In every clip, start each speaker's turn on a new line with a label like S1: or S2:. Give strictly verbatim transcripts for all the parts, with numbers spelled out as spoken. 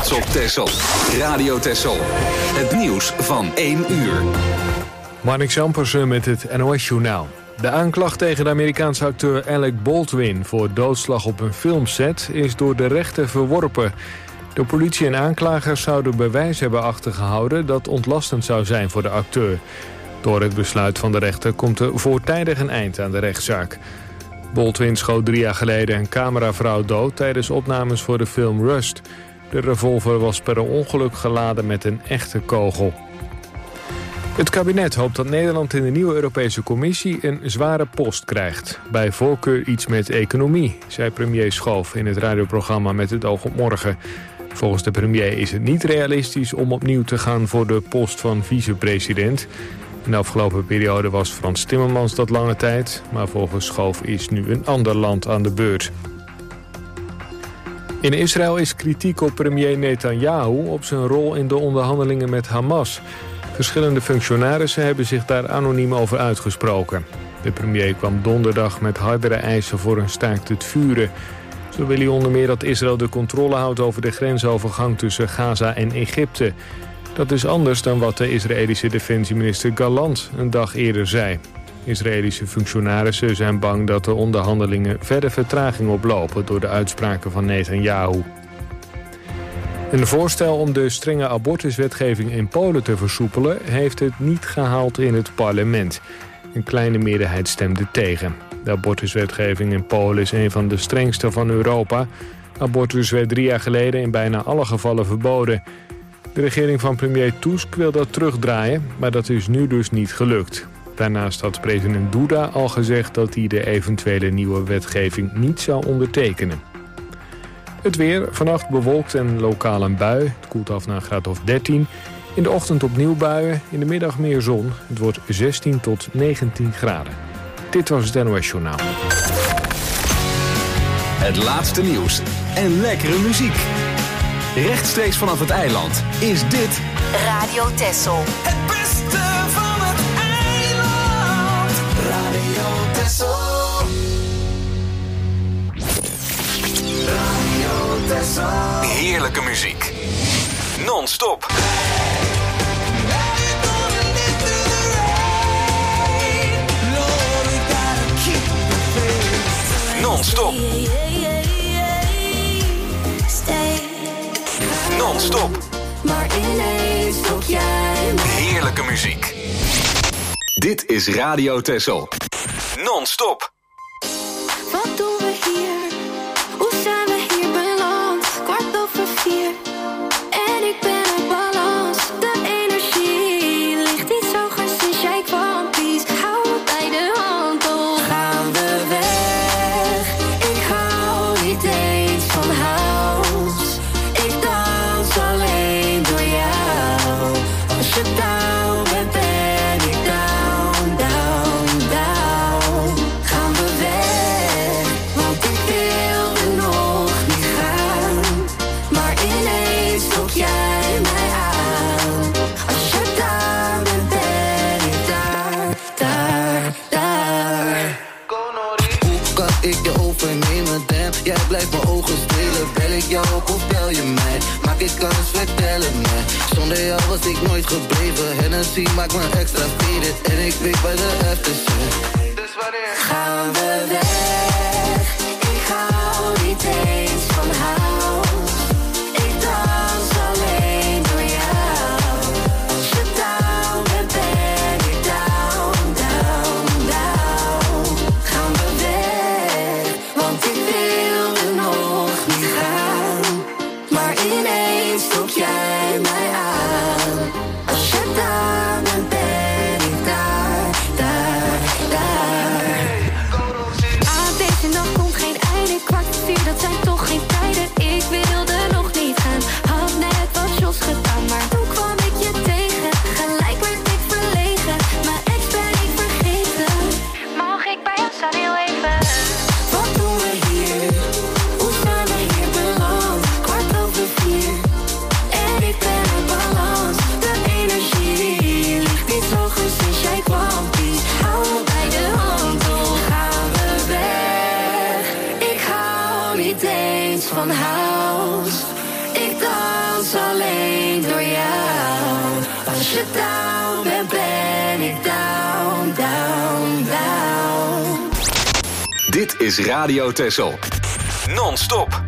S1: trots op Texel. Radio Texel. Het nieuws van één uur.
S2: Marnix Ampersen met het N O S-journaal. De aanklacht tegen de Amerikaanse acteur Alec Baldwin voor doodslag op een filmset is door de rechter verworpen. De politie en aanklagers zouden bewijs hebben achtergehouden dat ontlastend zou zijn voor de acteur. Door het besluit van de rechter komt er voortijdig een eind aan de rechtszaak. Baldwin schoot drie jaar geleden een cameravrouw dood tijdens opnames voor de film Rust. De revolver was per ongeluk geladen met een echte kogel. Het kabinet hoopt dat Nederland in de nieuwe Europese Commissie een zware post krijgt. Bij voorkeur iets met economie, zei premier Schoof in het radioprogramma Met het oog op morgen. Volgens de premier is het niet realistisch om opnieuw te gaan voor de post van vicepresident. In de afgelopen periode was Frans Timmermans dat lange tijd, maar volgens Schoof is nu een ander land aan de beurt. In Israël is kritiek op premier Netanyahu op zijn rol in de onderhandelingen met Hamas. Verschillende functionarissen hebben zich daar anoniem over uitgesproken. De premier kwam donderdag met hardere eisen voor een staakt het vuren. Zo wil hij onder meer dat Israël de controle houdt over de grensovergang tussen Gaza en Egypte. Dat is anders dan wat de Israëlische defensieminister Gallant een dag eerder zei. Israëlische functionarissen zijn bang dat de onderhandelingen verder vertraging oplopen door de uitspraken van Netanyahu. Een voorstel om de strenge abortuswetgeving in Polen te versoepelen heeft het niet gehaald in het parlement. Een kleine meerderheid stemde tegen. De abortuswetgeving in Polen is een van de strengste van Europa. Abortus werd drie jaar geleden in bijna alle gevallen verboden. De regering van premier Tusk wil dat terugdraaien, maar dat is nu dus niet gelukt. Daarnaast had president Duda al gezegd dat hij de eventuele nieuwe wetgeving niet zou ondertekenen. Het weer, vannacht bewolkt en lokaal een bui. Het koelt af naar een graad of dertien. In de ochtend opnieuw buien, in de middag meer zon. Het wordt zestien tot negentien graden. Dit was het N O S Journaal.
S1: Het laatste nieuws en lekkere muziek. Rechtstreeks vanaf het eiland is dit
S3: Radio Texel.
S4: Het beste van het eiland. Radio Texel. Radio Texel.
S1: Heerlijke muziek. Non-stop. Non-stop. Non-stop.
S5: Maar ineens zoek jij mij.
S1: Heerlijke muziek. Dit is Radio Texel. Non-stop.
S5: Wat doen we hier? Hoe zijn we hier beland? Kwart over vier. En ik ben uit balans. De energie ligt niet zo goed sinds jij kwam. Please, hou me bij de hand. Oh, gaan we weg? Ik hou niet eens van house. Ik dans alleen door jou. Als je down bent, ben ik down, down, down. Gaan we weg, want ik wilde nog niet gaan. Maar ineens trok jij mij aan. Als je daar bent, ben ik daar, daar, daar.
S6: Hoe kan ik je overnemen, damn? Jij blijft mijn ogen spelen. Bel ik jou op of bel je mij? Maak ik kans, vertel het mij. Zonder jou was ik nooit gebleven. Hennessy maakt me extra faded. En ik weet bij de aftershit. Dus wanneer
S5: gaan we weg? Ik hou niet eens van house. Ik dans alleen door jou. Als je down bent, ben ik down, down, down. Gaan we weg, want ik wilde nog niet gaan. Maar ineens trok jij mij aan. Als je daar bent, ben ik daar, daar, daar. je down bent, ben ik down, down, down.
S1: Dit is Radio Texel. Non-stop.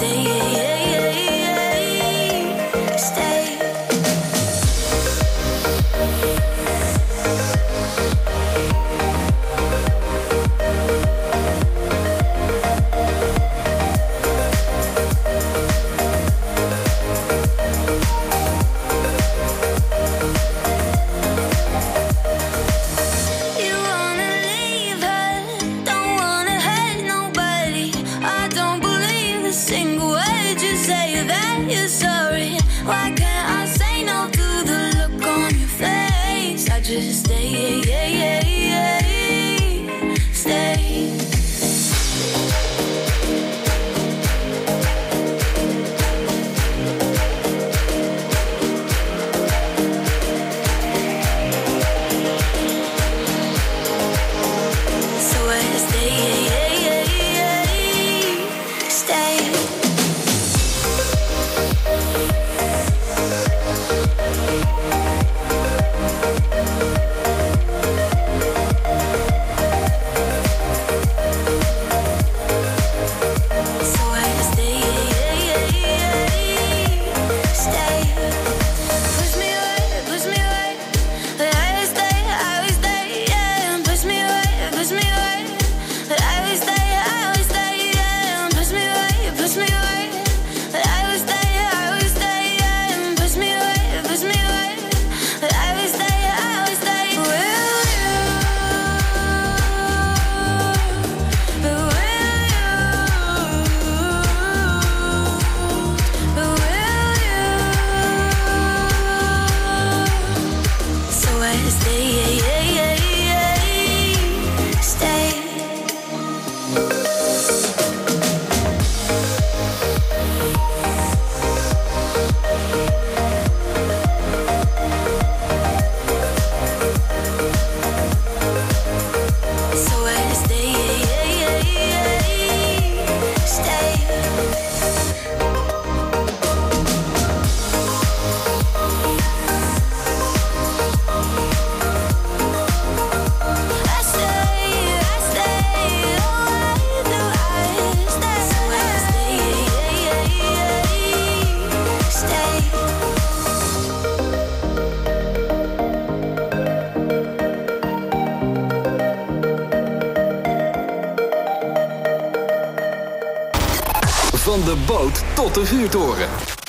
S1: Van de boot tot de vuurtoren.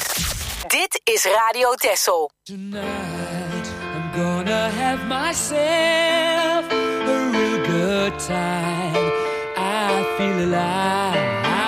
S3: Dit is Radio Texel.
S7: Tonight I'm gonna have myself a real good time. I feel alive.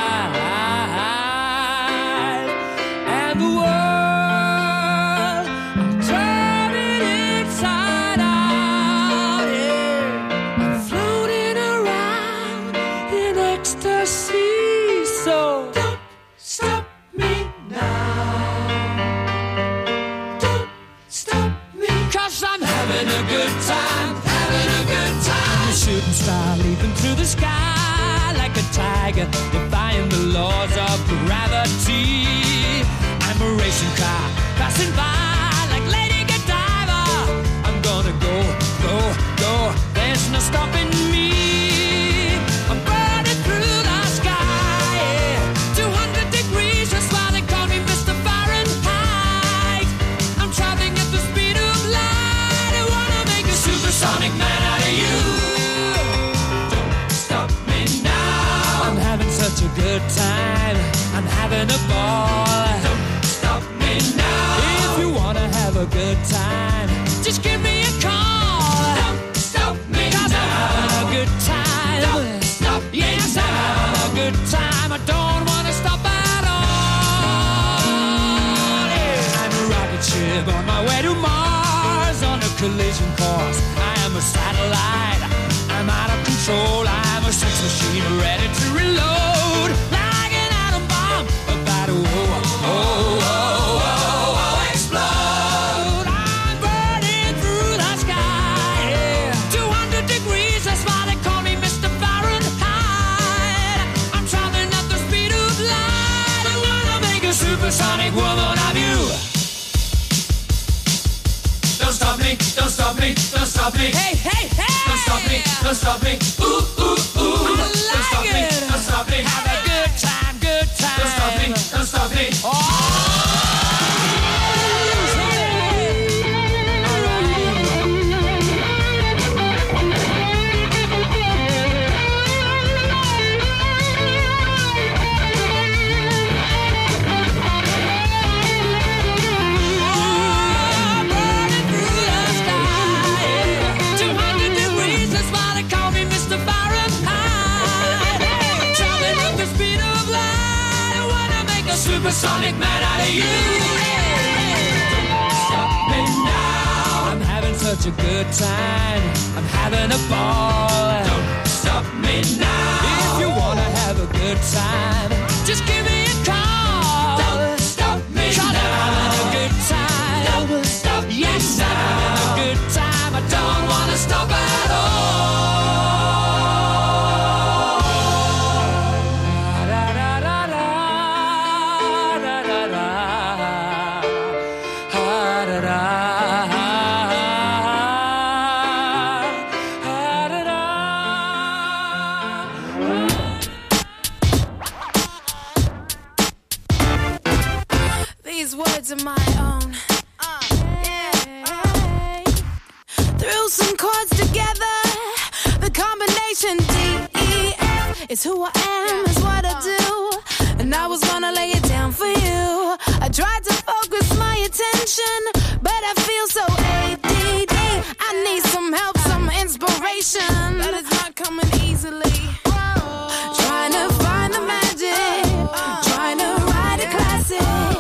S7: And the world, I'm turning inside out. Yeah. I'm floating around in ecstasy. So don't stop me now. Don't stop me. Cause I'm having a good time, having a good time. I'm a shooting star leaping through the sky like a tiger, defying the laws of gravity. I'm a racing car passing by like Lady Godiva. I'm gonna go, go, go. There's no stopping me. I'm burning through the sky, yeah. two hundred degrees, that's why they call me Mister Fahrenheit. I'm traveling at the speed of light. I wanna make a supersonic man out of you. Don't stop me now. I'm having such a good time. I'm having a ball. Don't stop me now. If you wanna have a good time, just give me a call. Don't stop me now. 'Cause I'm having a good time. Don't stop me now. Yes, I'm having a good time. I don't wanna stop at all. Yeah. I'm a rocket ship on my way to Mars on a collision course. I am a satellite. I'm out of control. I'm a sex machine ready to reload. Like an atom bomb about to oh, oh, oh, oh, oh, explode. I'm burning through the sky. Yeah. two hundred degrees, that's why they call me Mister Fahrenheit. I'm traveling at the speed of light. I wanna make a supersonic woman of you. Don't stop me, don't stop me, don't stop me. Hey, hey, hey! Don't stop me, don't stop me. Ooh, ooh, ooh. I like don't stop it. me, don't stop me. Have a good time, good time. Don't stop me, make a supersonic man out of you. Don't stop me now. I'm having such a good time. I'm having a ball. Don't stop me now. If you wanna have a good time, just give me a call. Don't stop me now. I'm having a good time. Don't stop me now. Yes, I'm having a good time. I don't wanna stop at all.
S5: Of my own. Uh, yeah. Threw some chords together. The combination D E F is who I am, is what I do. And I was gonna lay it down for you. I tried to focus my attention, but I feel so A D D. I need some help, some inspiration, but it's not coming easily. Trying to find the magic, trying to write a classic.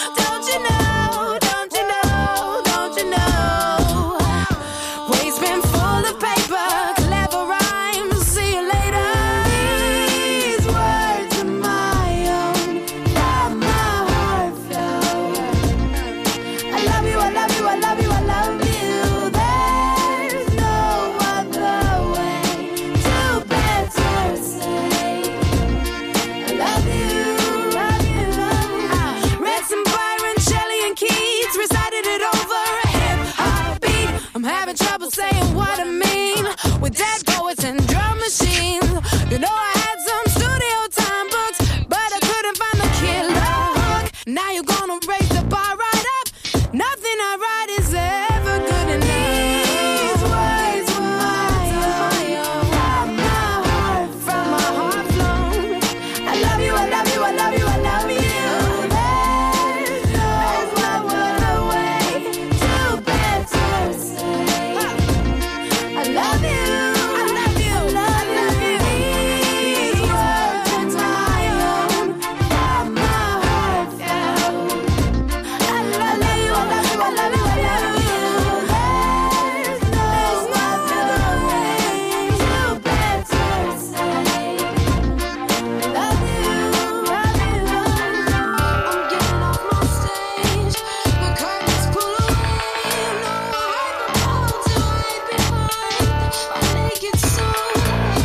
S5: Trouble saying what I mean with dead poets and drum machines. You know I had some studio time books, but I couldn't find the killer hook. Now you're gonna raise the bar right up. Nothing I write is ever good enough. These words were my own, from my heart, from my heart flown. I love you, I love you, I love you, I love you. There's no other way to better say. I love you, I love you, I love you. These words are my own, from my heart flown. I love you, I love you, I love you, I love you. There's no other way to better say. I love you, love you. I'm getting off my stage, the curtains pull away. No, I propose to hide behind a naked soul.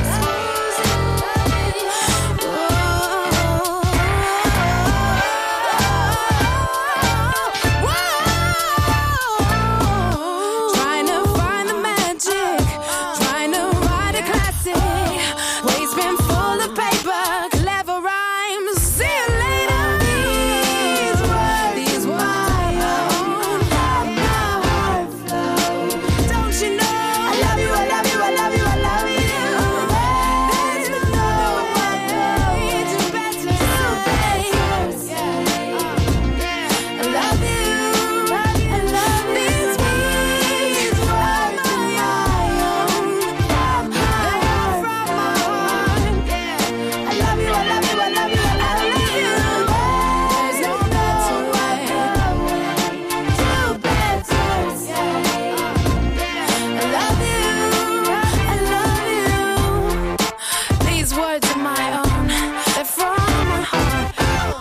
S5: Trying to find the magic, trying to write a classic. Waste bin full of paper, clever rhymes. See you later. These words, these my own, from my heart flow. Don't you know? I love you, I love you, I love you, I love you. There's no other way to better say. I love you, I love these words are my own, from my heart, from my heart. I love you, I love you, I love you, I love you. There's no better way to better say. I love you, I love you. These words are my own, they're from my heart.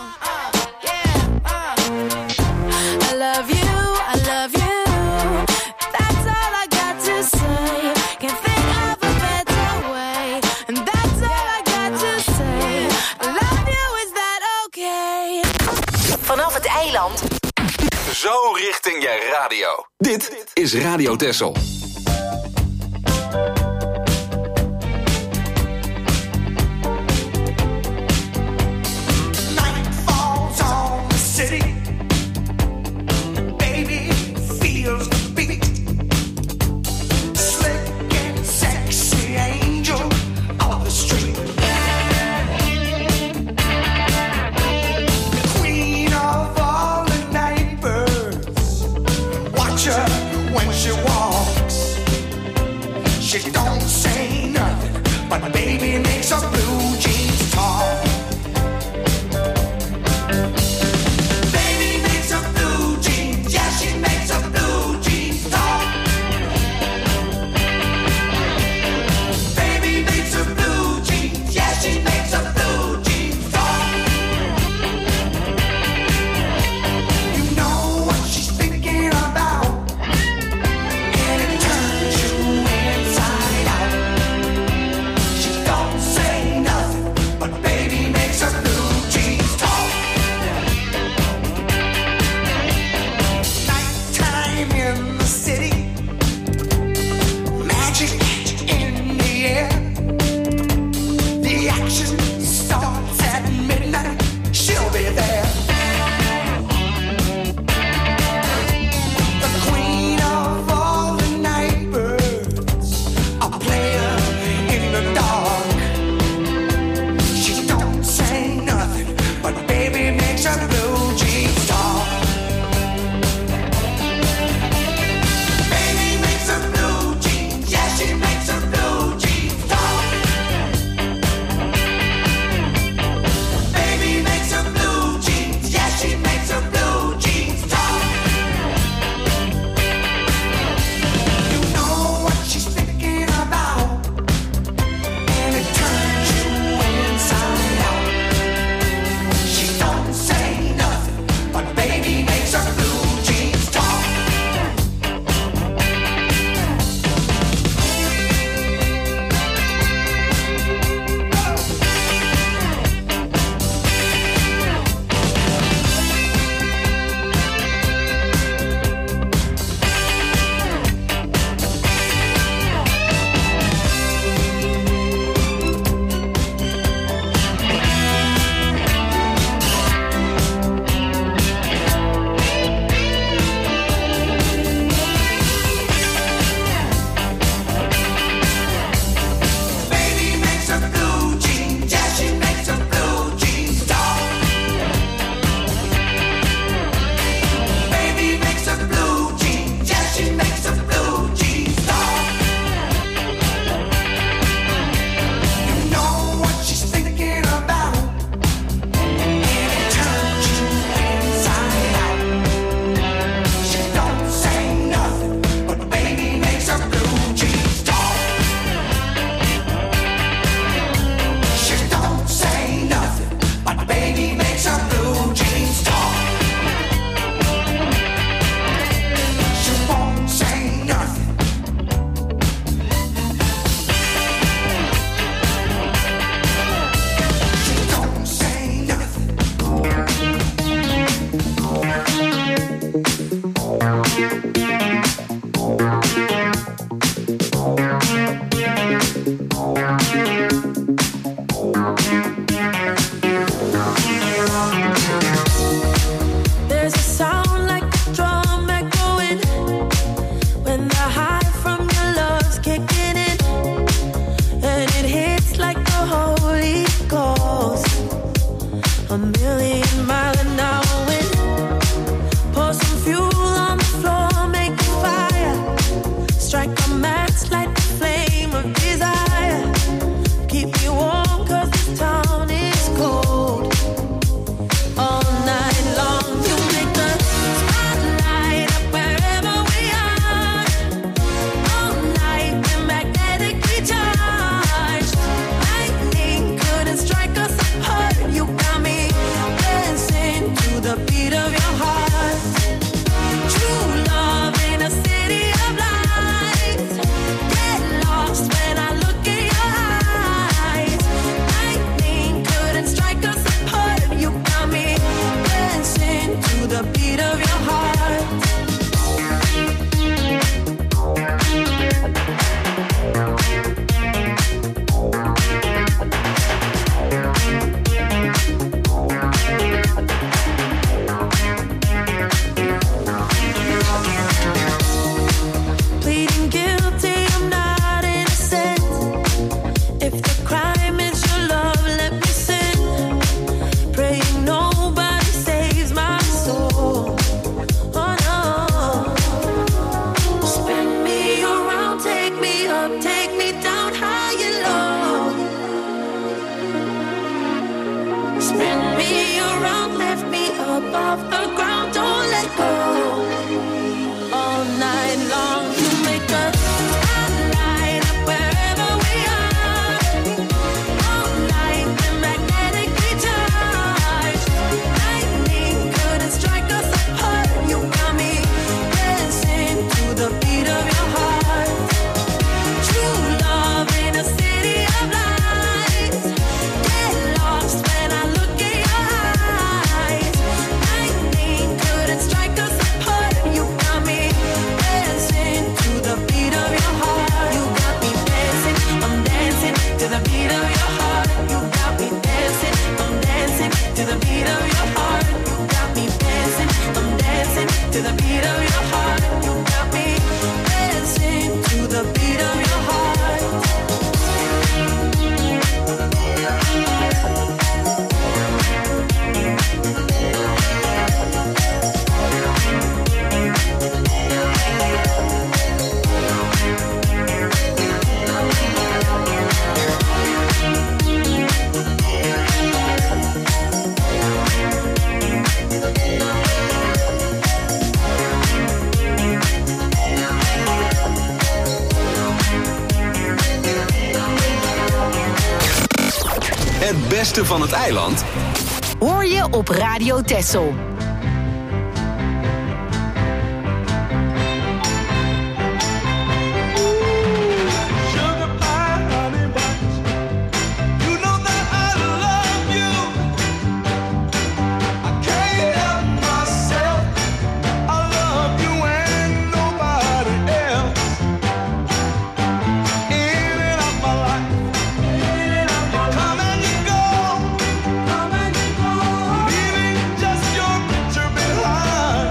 S5: I love you, I love you. That's all I got to say. Can't think of a better way. And that's all I got to say. I love you, is that okay?
S3: Vanaf het eiland.
S1: Zo richting je radio. Dit is Radio Texel.
S4: Night falls on the city. Baby feels the beat. Slick and sexy angel of the street. Queen of all the night birds. Watch her when she walks. baby makes her blue jeans talk. Baby makes her blue jeans, yeah, she makes her blue jeans talk. Baby makes her blue jeans, yeah, she makes her blue jeans talk. You know what she's thinking about, and it turns you inside out. She don't say nothing, but baby makes her blue jeans talk. Baby makes her blue jeans, yeah, she makes her blue jeans talk. Baby makes her blue jeans, yeah, she makes her blue jeans talk. You know what she's thinking about, and it turns you inside out. She don't say nothing, but baby makes her blue jeans talk. She don't say nothing, but baby makes her blue jeans talk. She won't say nothing. She don't say nothing.
S5: There's a sound like a drum echoing when the high from your love's kicking in, and it hits like the Holy Ghost. A million mile an hour wind. Pour some fuel on the floor, make a fire. Strike a match, light the flame of desire. Keep me warm 'cause this town is cold. All night long, you make the spotlight up wherever we are. All night, we're magnetically charged. Lightning couldn't strike us apart. You got me dancing to
S1: beste van het eiland
S3: hoor je op Radio Texel.
S8: Just your picture behind.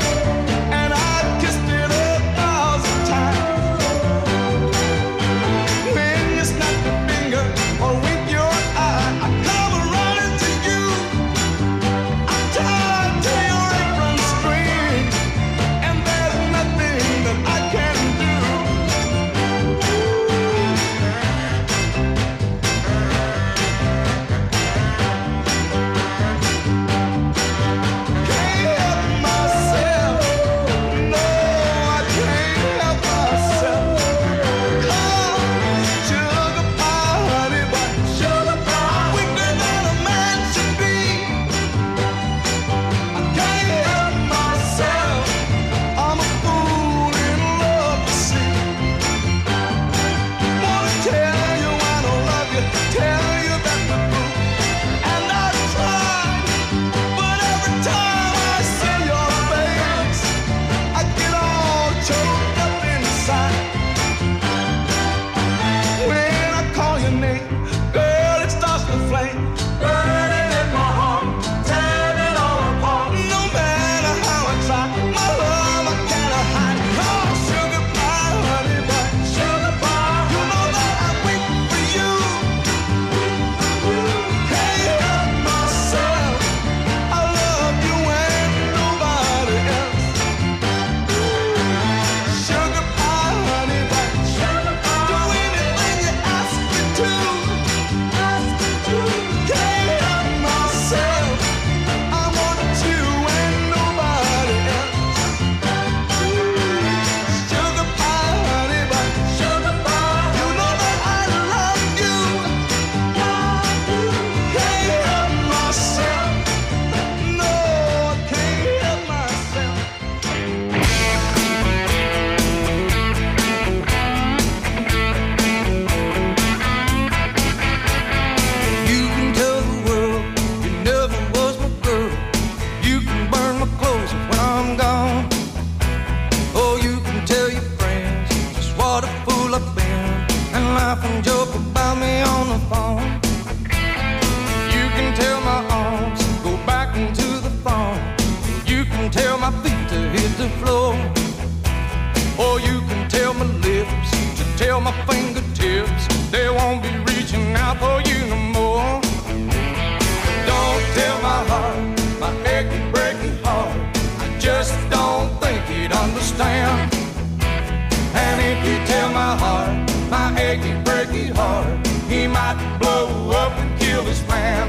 S9: the floor. Or you can tell my lips to tell my fingertips they won't be reaching out for you no more. Don't tell my heart, my achy, breaking heart, I just don't think he'd understand. And if you tell my heart, my achy, breaking heart, he might blow up and kill this man.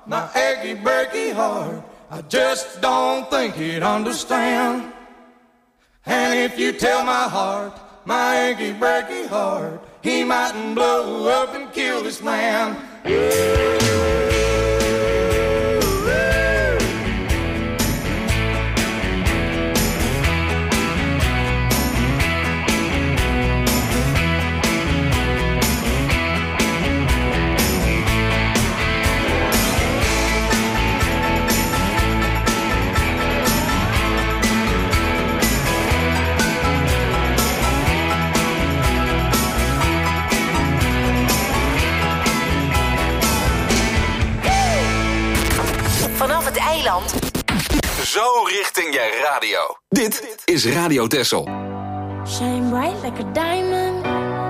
S9: my achy breaky heart, I just don't think he'd understand. And if you tell my heart, my achy breaky heart, he mightn't blow up and kill this man.
S3: Vanaf het eiland.
S1: Zo richting je radio. Dit is Radio Texel.
S5: Shine bright like a diamond.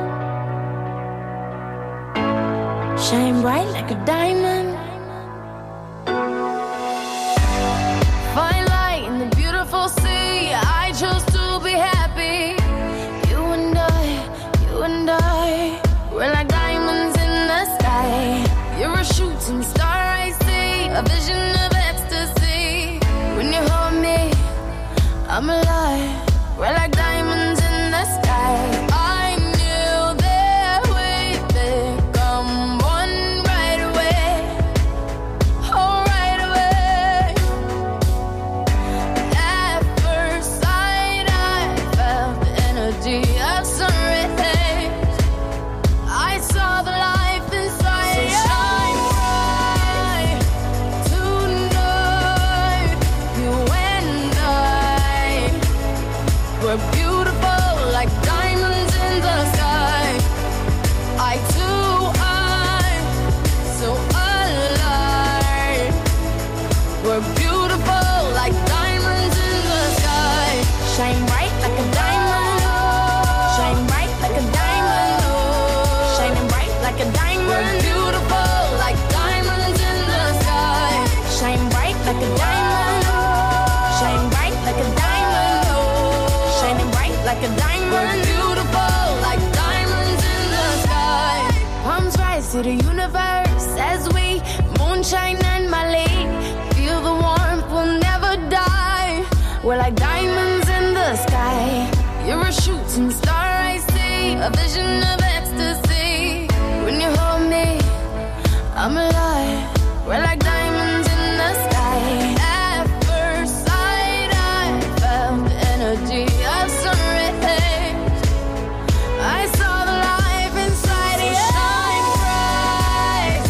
S5: Shine bright like a diamond. Fine light in the beautiful sea. I chose to be happy. You and I, you and I, we're like diamonds in the sky. You're a shooting star, I see, a vision of ecstasy. When you hold me, I'm alive. We're like diamonds in the sky. I knew that we'd become one right away. Oh, right away. At first sight, I felt the energy of sun rays. I saw the life inside. So shine bright tonight. You and I, we're beautiful like diamonds in the sky. I too, I'm so alive. We're beautiful like diamonds in the sky. Shine bright like a diamond. Shine bright like a diamond. Shining bright like a diamond. We're beautiful like diamonds in the sky. Shine bright like a diamond. Shine bright like a diamond. Shining bright like a diamond. We're beautiful like diamonds in the sky. Palms rise to the universe as we moonshine and Malay. Feel the warmth, we'll never die. We're like diamonds in the sky. You're a shooting star, I see, a vision of ecstasy. When you hold me, I'm alive. We're like diamonds in the sky. At first sight, I felt the energy of sun rays. I saw the life inside you. Shine bright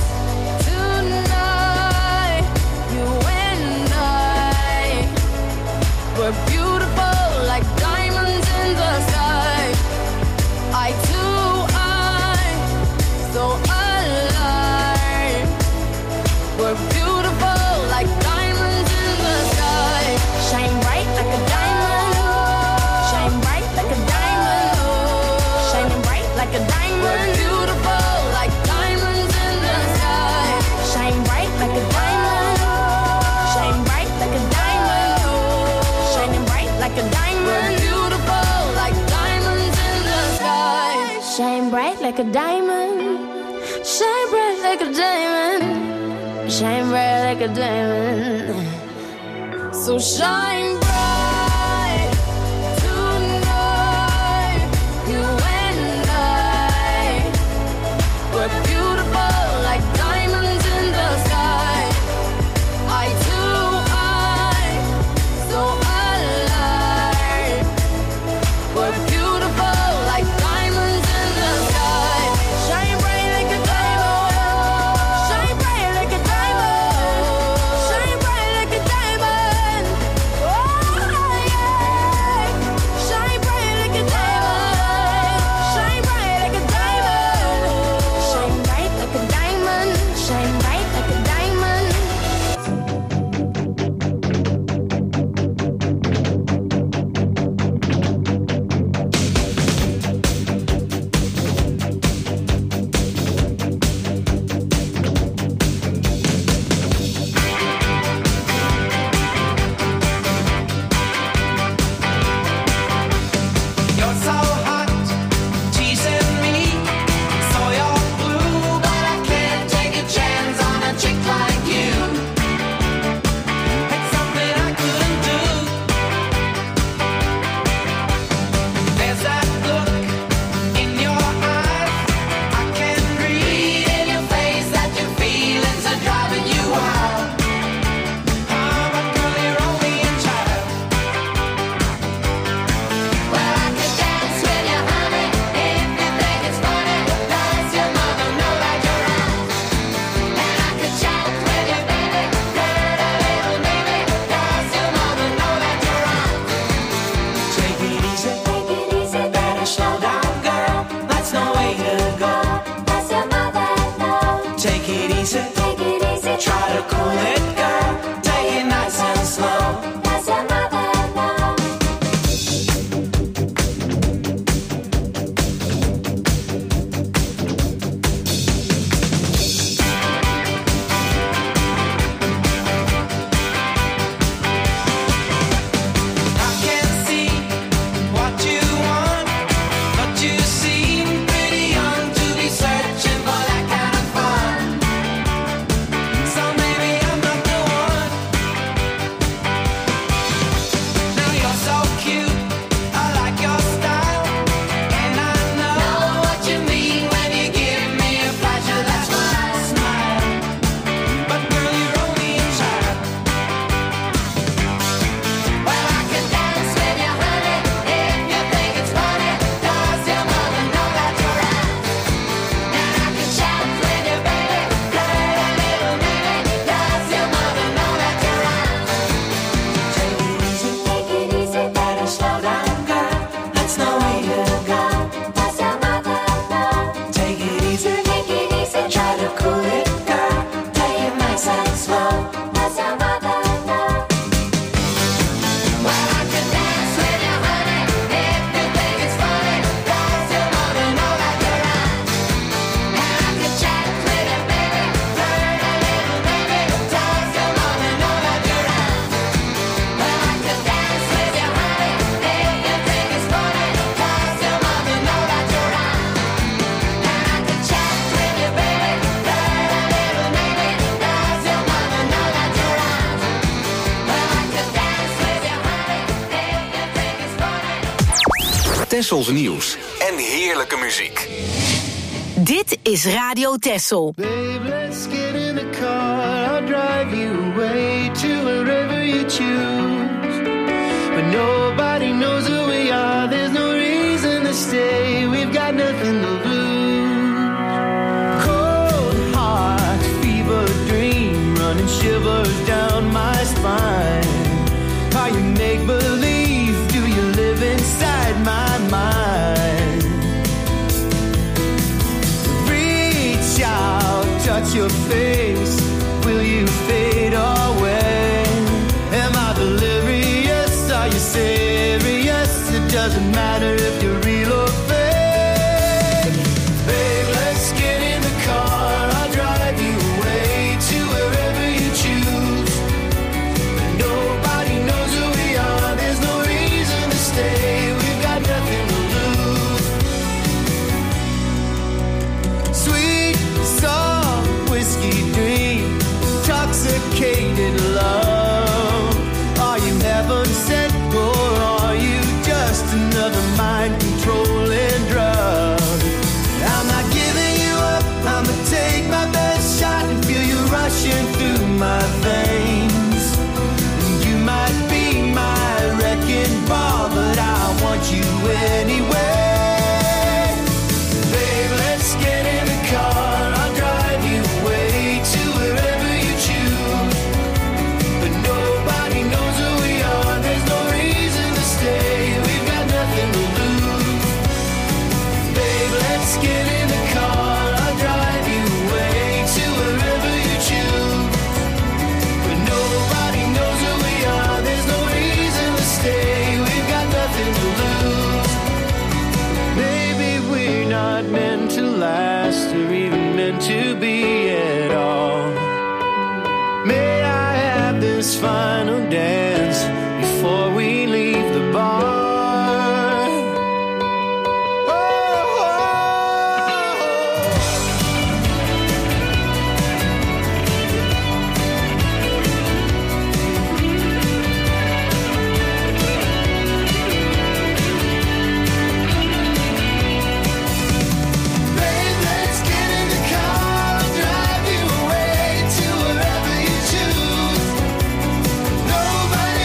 S5: tonight. You and I, we're beautiful like diamonds in the sky. I too, I'm so alive. We're beautiful like diamonds in the sky. Shine bright like a diamond. Shine bright like a diamond. Shining bright like a diamond. We're beautiful like diamonds in the sky. Shine bright like a diamond. Shine bright like a diamond. Shining bright like a diamond. We're beautiful like diamonds in the sky. Shine bright like a diamond. Shine bright like a diamond. Shine bright like a diamond. So shine bright tonight. You and I, we're beautiful like diamonds in the sky. I too, I'm so alive. We're beautiful like diamonds in the sky. Shine bright like a diamond. Shine bright like a diamond. Shine bright like a diamond. Oh.
S4: easy. Try to cool it, girl. Take it nice and slow. Does your mother know? I can't see what you want, but you seem pretty young to be searching for that kind of fun. So maybe I'm not the one. Now you're so cute, I like your style, and I know what you mean when you give me a flash of that smile. But girl, you're only a child. Well, I can dance with you, honey, if you think it's funny. Does your mother know that you're out? And I can chat with you, baby, flirt a little maybe. Does your mother know that you're out? Take it easy, take it easy, better slow down, girl. That's no way to go. Does your mother know? Take it easy, take it easy, try to cool it, girl. Take it nice and slow. Does your mother know? Well, I can dance with you, honey, if you think it's funny. Does your mother know that you're out? And I can chat with you, baby, flirt a little maybe. Does your mother know that you're out? Well, I can dance with you, honey, if you think it's funny. Does your mother know that you're out? And I can chat with you, baby, flirt a little maybe. Does your mother know that you're out? Well, I can dance with you, honey, if you think it's funny.
S1: Tessels nieuws en heerlijke muziek.
S3: Dit is Radio Texel.
S10: Babe, let's get in the car. I'll drive you away to wherever you choose. But nobody knows who we are. There's no reason to stay. We've got nothing to lose. Cold heart, fever dream, running shivers down my spine. Are you make believe? Do you live inside my mind? Reach out, touch your face. Will you fade away? Am I delirious? Are you serious? It doesn't matter if you're real or fake. Babe, let's get in the car. I'll drive you away to wherever you choose. But nobody knows who we are. There's no reason to stay. We've got nothing to lose. Sweet, soft whiskey dream, intoxicated love. Are you heaven sent or are you just another mind controlling drug? I'm not giving you up. I'ma take my best shot and feel you rushing through my veins. And you might be my wrecking ball, but I want you anyway. Babe, let's get in the car. I'll drive you away to wherever you choose. But nobody knows who we are. There's no reason to stay. We've got nothing to lose. Babe, let's get in the car. I'll drive you away to wherever you choose. But nobody knows who we are. There's no reason to stay. We've got nothing to lose. Maybe we're not meant to last or even meant to be at all. May I have this final dance before we leave the bar? Oh, oh, oh. Babe, let's get in the car. I'll drive you away to wherever you choose. Nobody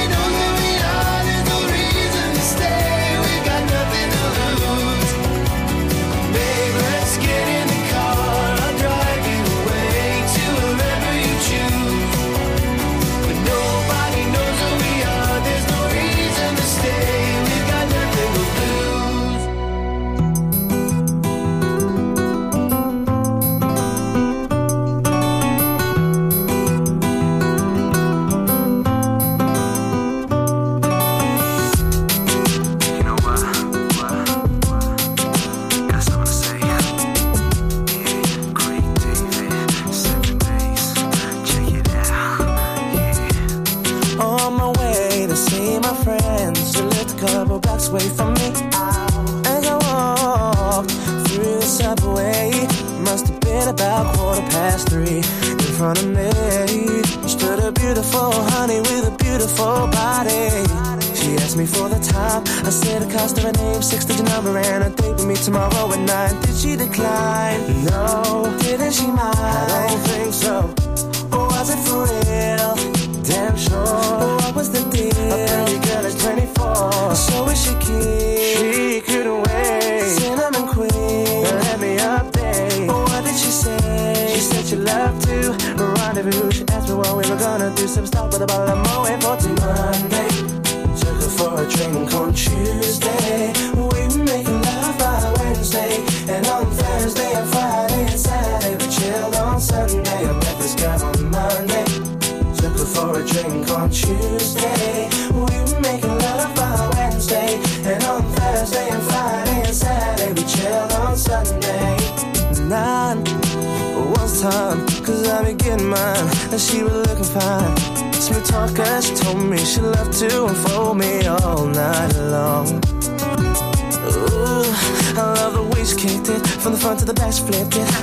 S11: subway. Must have been about quarter past three. In front of me stood a beautiful honey with a beautiful body. She asked me for the time. I said the cost of her name, six-digit number, and a date with me tomorrow at nine. Did she decline? No. Didn't she mind? I don't think so. Or was it for real? Damn sure. What was the deal? A pretty girl is twenty-four. So is she keen? She couldn't wait. Cinnamon queen, let me update. What did she say? She said she loved to rendezvous. She asked me what we were gonna do. Some stop with a bottle of Moët for till Monday. Took her for a drink on Tuesday. We were making love by Wednesday. And on Thursday and Friday and Saturday we chilled on Sunday. I met this girl on Monday. Took her for a drink on Tuesday. We were making love by Wednesday. And on Thursday and Friday and Saturday we chilled on Sunday. Nine was time, cause I been getting mine. And she was looking fine. Smooth talker, she told me she loved to unfold me all night long. Ooh, I love the way she kicked it. From the front to the back she flipped it.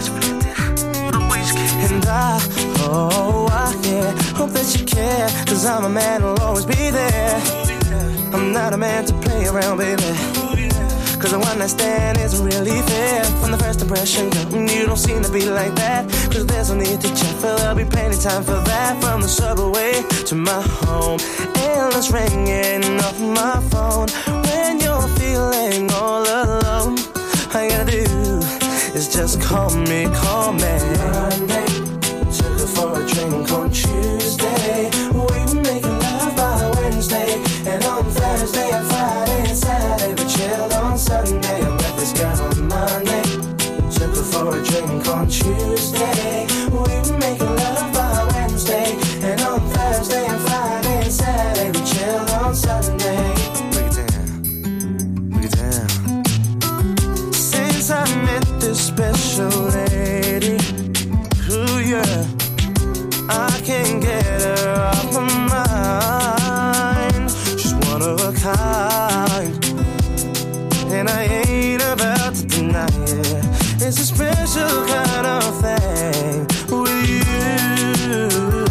S11: And I, oh, I, yeah, hope that you care. Cause I'm a man who'll always be there. I'm not a man to play around, baby. Cause a one night stand isn't really fair. From the first impression, girl, you don't seem to be like that. Cause there's no need to check, but there'll be plenty time for that. From the subway to my home, endless ringing off my phone. When you're feeling all alone, all you gotta do is just call me, call me. Monday, took her for a drink on Tuesday. We were making love by Wednesday. And on Thursday and Friday and Saturday we chilled on Sunday. I met this girl on Monday. Took her for a drink on Tuesday. We were making love by Wednesday. And on Thursday and Friday and Saturday we chilled on Sunday. Break it down, break it down. Since I met this special lady, ooh yeah, I can't get her off my mind. She's one of a kind, and I ain't about to deny it. It's a special kind of thing with you.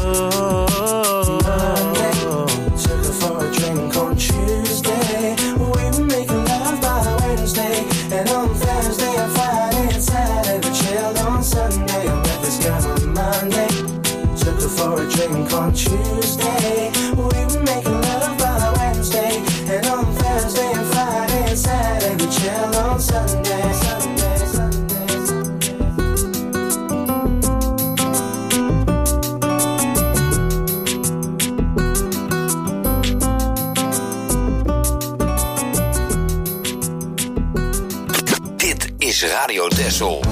S11: Monday, took her for a drink on Tuesday. We were making love by Wednesday. And on Thursday and Friday and Saturday we chilled on Sunday. I met this girl on Monday. Took her for a drink on Tuesday. We were making love by Wednesday. And on Thursday and Friday and Saturday we chilled on Sunday. Sunday, Sunday, Sunday.
S1: Dit is Radio Texel.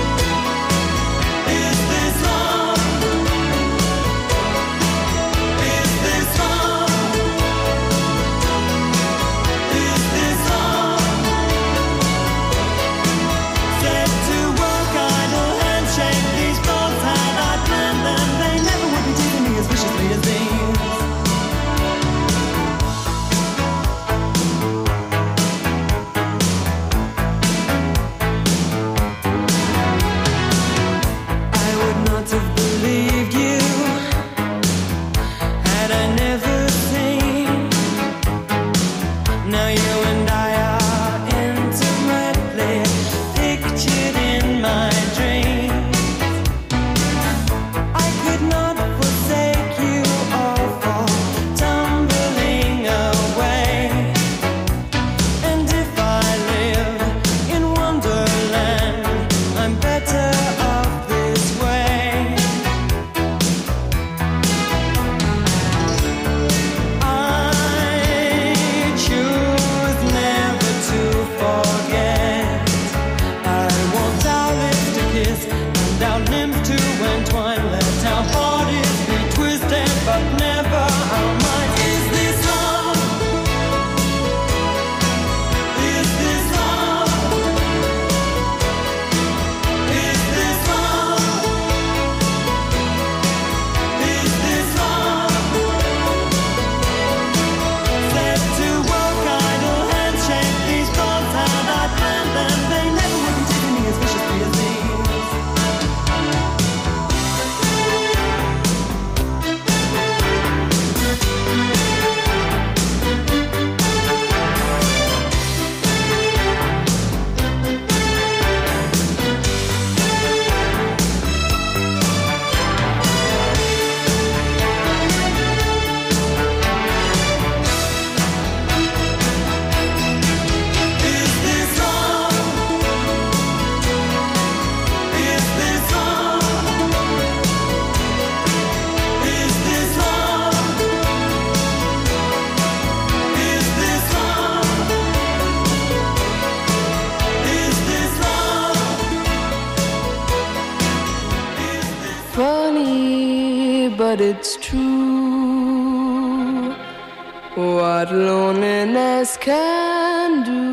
S10: Is
S12: what loneliness can do.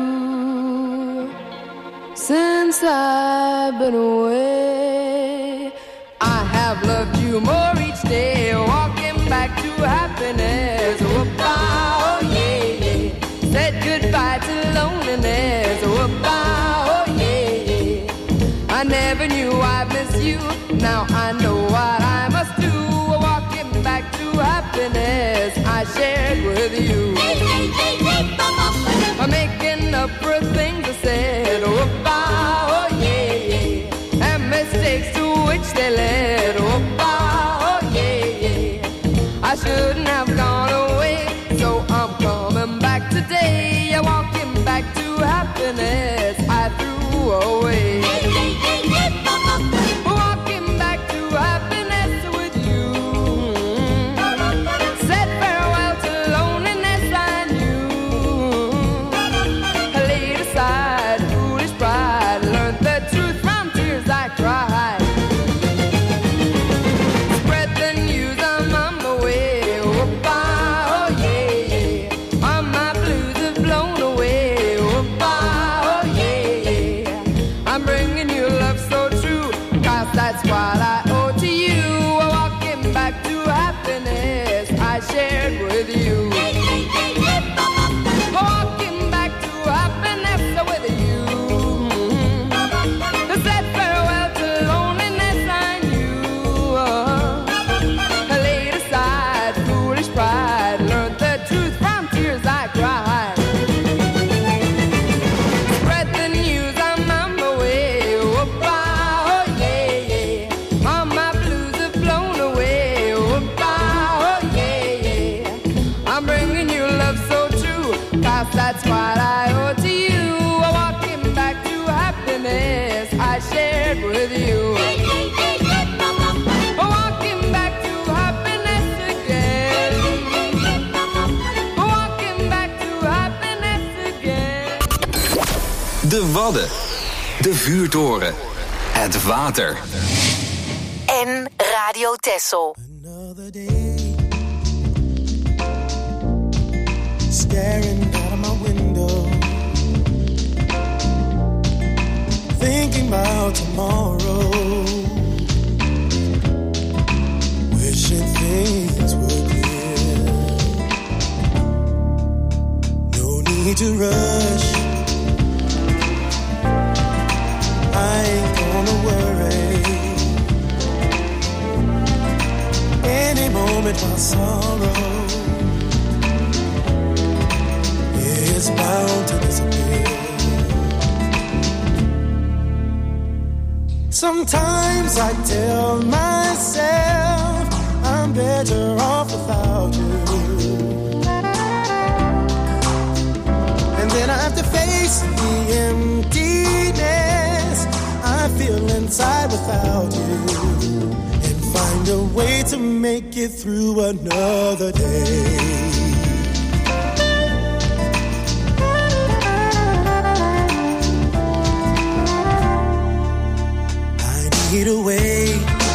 S12: Since I've been away, I have loved you more each day, walking back to happiness. Whoop-ah, oh yeah, yeah. Said goodbye to loneliness. Whoop-ah, oh yeah, yeah. I never knew I'd miss you. Now I know what I must do. Walking back to happiness I shared with you. I'm making up for things I said. Whoop-ah, oh yeah, yeah. And mistakes to which they led. Whoop-ah, oh yeah, yeah. I shouldn't have gone away, so I'm coming back today. I'm walking back to happiness I threw away. Walking back to happiness with you. Said farewell to loneliness I knew. I laid aside foolish pride, learned the truth from tears I cried. Spread the news, I'm on my way. Whoop-ah, oh yeah, yeah. All my blues have blown away. Whoop-ah, oh yeah, yeah. I'm bringing you love so true, 'cause that's what I owe to you. Walking back to happiness I shared with you. Walking back to happiness with you. I said farewell to loneliness I knew. I laid aside foolish pride, learned the truth from tears I cried. Spread the news, I'm on my way. Whoop-ah, oh yeah, yeah. All my blues have blown away. Whoop-ah, oh yeah, yeah. I'm bringing you love so true, 'cause that's what I owe to you. Walking back to happiness I shared with you. Walking back to happiness again. Walking back to happiness again.
S1: De Wadden. De vuurtoren. Het water.
S3: En Radio Texel.
S11: Another day, staring out of my window, thinking about tomorrow, wishing things were clear. No need to rush, I ain't gonna worry. Any moment my sorrow is bound to disappear. Sometimes I tell myself I'm better off without you, and then I have to face the emptiness I feel inside without you, find a way to make it through another day. I need a way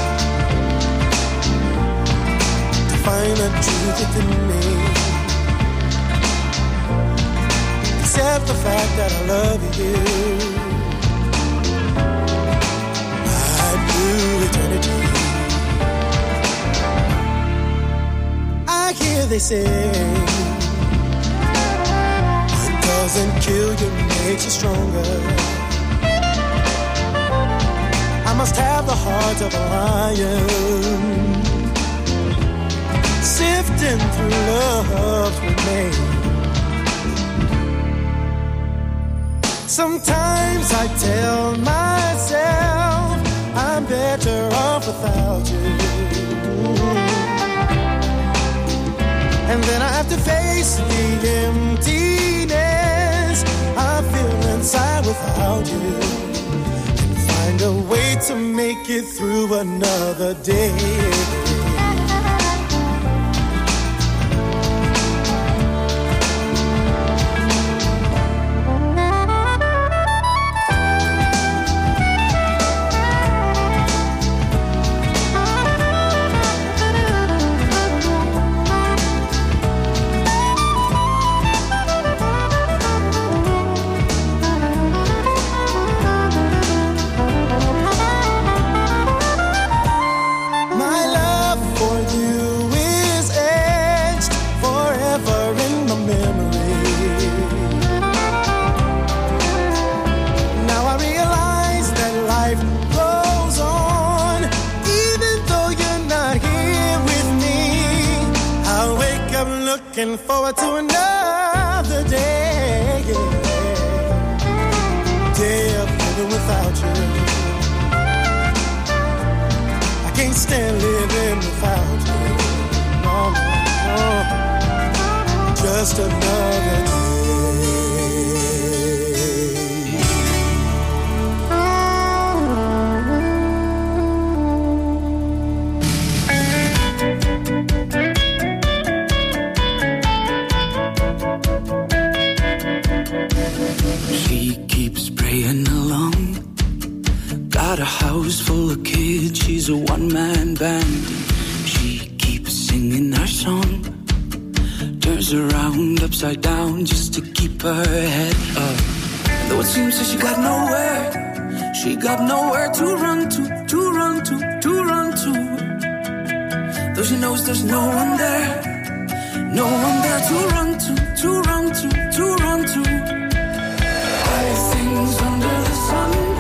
S11: to find the truth within me, accept the fact that I love you. I'd do eternity. I hear they say what doesn't kill you makes you stronger. I must have the heart of a lion, sifting through love's remains. Sometimes I tell myself I'm better off without you, and then I have to face the emptiness I feel inside without you, and find a way to make it through another day. looking forward to another day, yeah. Day of living without you. I can't stand living without you. No, no, no. Just another day.
S13: Got a house full of kids, she's a one-man band. She keeps singing our song, turns around upside down just to keep her head up. And though it seems that she got nowhere, she got nowhere to run to, to run to, to run to. Though she knows there's no one there, no one there to run to, to run to, to run to. All things under the sun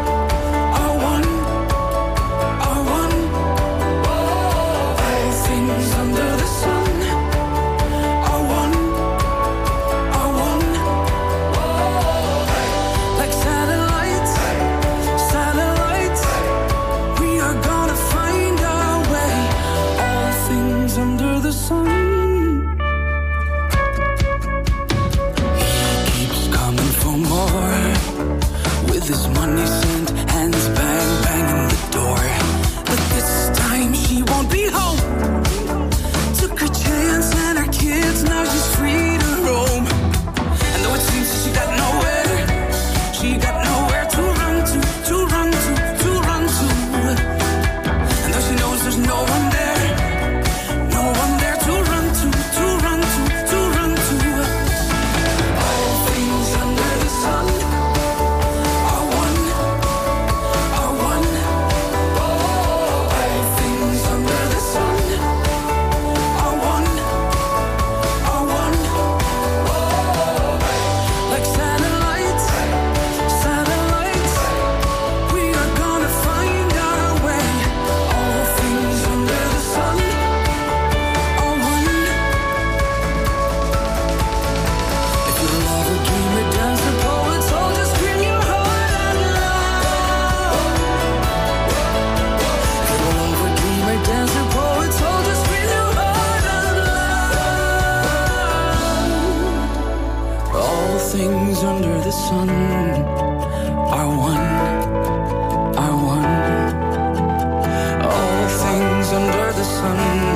S13: this money sent, hands bang, banging the door. But this time she won't be home. Took her chance and her kids, now she's free to roam. And though it seems that she got nowhere, she got nowhere to run to, to run to, to run to. And though she knows there's no one there, no one there to run to, to run to, to run to. All things under the sun under the sun are one, are one. All things under the sun